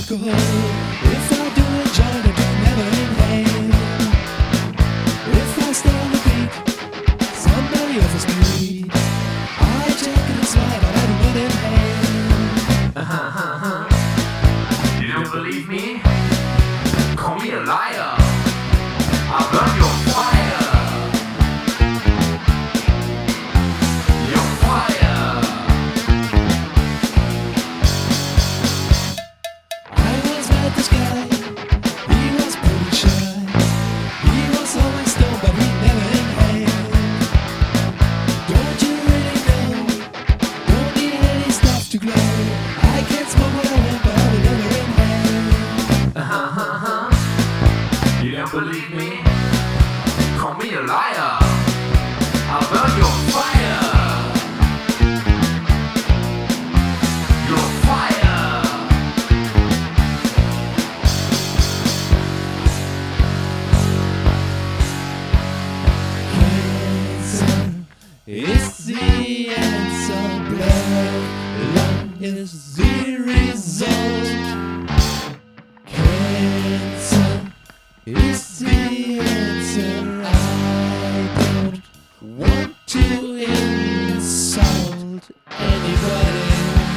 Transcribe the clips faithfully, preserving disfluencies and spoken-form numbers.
alcohol. If I do a joint, I do never inhale. If I stay on the beat, somebody offers me weed. I take it and smile, but I do not inhale. Uh-huh, uh-huh. You don't believe me? Call me a liar. I'll burn your fire. Your fire. I once met this guy. He was pretty shy. He was always stoned, but he never inhaled. Don't you really know? Don't need any stuff to glow. I can't smoke what I want, but I will never inhale. Uh-huh, uh-huh. You don't believe me? Call me a liar. I'll burn your fire. Your fire. Cancer is the answer. Blood lung is the result. Cancer is the answer. I don't want to insult anybody.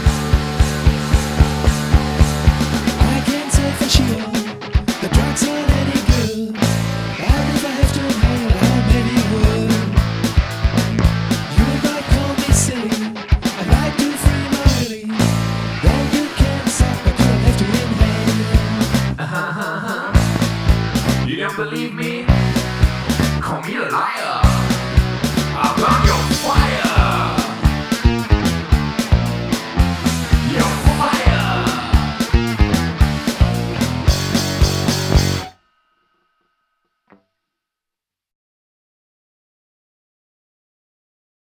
I can't say for sure the drugs aren't any good. And if I have to inhale, I maybe would. You might call me silly. I like to free my willy. Then you can suck, but you don't have to inhale. Uh-huh, uh-huh. You don't believe me?